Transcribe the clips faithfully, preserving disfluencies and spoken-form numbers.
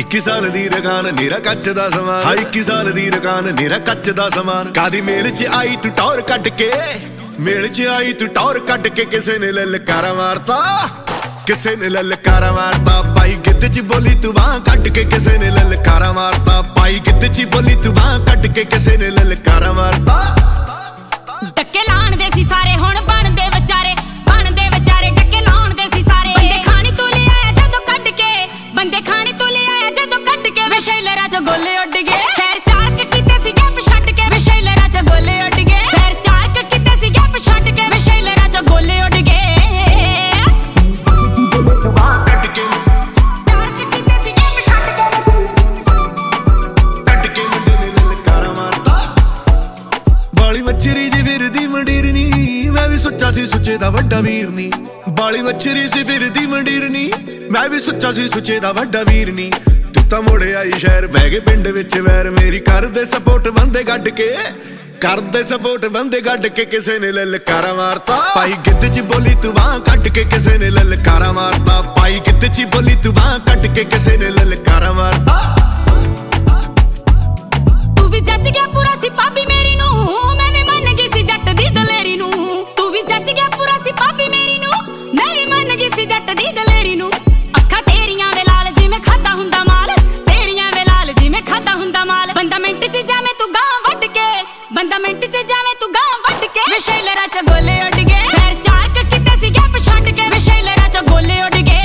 इक्की साल दी रकान नेरा कच्च दा समान। हाँ इक्की साल दी रकान नेरा कच्च दा समान। कादी मेल च आई तू टौर कट के, मेल च आई तू टौर कट के, किसे ने ललकारा मारता, किसे ने ललकारा मारता। पाई गिद्ध च बोली तू बांह कट के, किसे ने ललकारा मारता। पाई गिद्ध च बोली तू बांह कट के, किसे ने ललकारा मारता। टक्के लाण दे सी सारे हुण बनदे विचारे, बनदे विचारे टक्के लाण दे सी सारे। बंदे खाने तू ले आया जदों कट के, बंदे खाने तू ले आया जदों कट के, विशेलरा च गोले उड़ गए। खैर चार क कीते सी गैप छड्ड के, विशेलरा च गोले उड़ गए। खैर चार क कीते सी गैप छड्ड के, विशेलरा च गोले उड़ गए। बाली मच्छरी जी फिरदी मंडीरनी, मैं भी सोचा सी सुचे दा वड्डा वीर नी। बाली मच्छरी सी फिरदी मंडीरनी, मैं भी सोचा सी सुचे दा वड्डा वीर नी। तू तां मुड़े आई शहर बह गए पिंड विच वैर, मेरी कर दे सपोर्ट बंदे गड्ड के, कर दे सपोर्ट बंदे गड्ड के, किसे ने ललकारा मारता। पाई गिद्ध च बोली तू बांह कट के, किसे ने ललकारा मारता। पाई गिद्ध च बोली तू बांह कट के, किसे ने ललकारा मारता। तू भी जज गया पूरा सी भाभी मेरी नू, मैं भी मन गई सी जट दी दलेरी नू। तू भी जज गया पूरा सी भाभी मेरी नू, मैं भी मन गई सी जट दी दलेरी नू। अखा तेरियां वे लाल जिवें खादा हुंदा माल, तेरियां वे लाल जिवें खादा हुंदा माल। बंदा मिंट च जावे तू गां वट के, बंदा मिंट च जावे तू गां वट के, विशेलरा च गोले उड़ गए। खैर चार क कीते सी गैप छड्ड के, विशेलरा च गोले उड़ गए।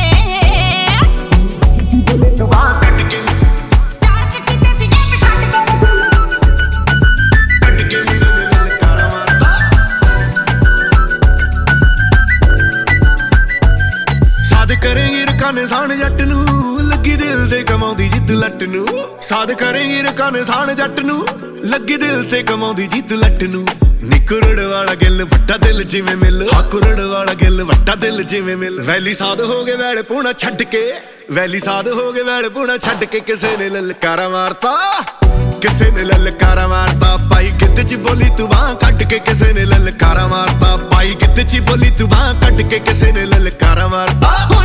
करेंगी रकाने साण जट नू, लगी दिल ते कमाउंदी जिद्द लट नू। साध करेंगी रकाने साण जट नू, लगी दिल ते कमाउंदी जिद्द लट नू। नी कुरड़ वाला गिल वट्टा दिल जिवें मिल, हा कुरड़ वाला गिल वट्टा दिल जिवें मिल। वैली साध हो गए वैल पूना छड्ड के, वैली साध हो गए वैल पूना छड्ड के, किसे ने ललकारा मारता, किसे ने ललकारा मारता। पाई गिद्ध च बोली तू बांह कट के, किसे ने ललकारा मारता। पाई गिद्ध च बोली तू बांह कट के, किसे ने ललकारा मारता।